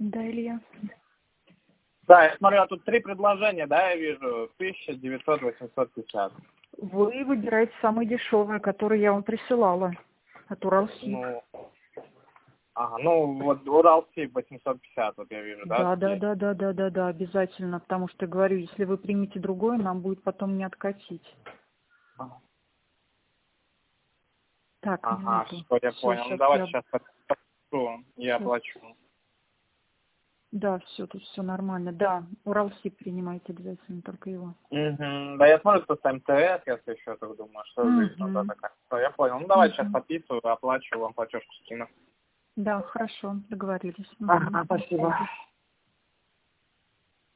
Да, Илья? Да, я смотрю, а тут 3 предложения, да, я вижу, 1900, 850. Вы выбираете самые дешевые, которые я вам присылала от Уралсиб. Ну, ага, ну вот Уралсиб 850, вот я вижу, да? Да, обязательно, потому что, говорю, если вы примете другое, нам будет потом не откатить. Так, Ага, минуту. что я Все, понял. Ну сейчас давайте я... сейчас подпишу и оплачу. Да, все, тут все нормально. Да, Уралсиб принимайте обязательно, только его. Угу. Да, я смотрю, что с МТС, если еще так думаю, что за ерунда такая. Все, я понял. Ну давайте сейчас подписываю, оплачиваю, вам платежку скину. Да, хорошо, договорились. Ага, спасибо.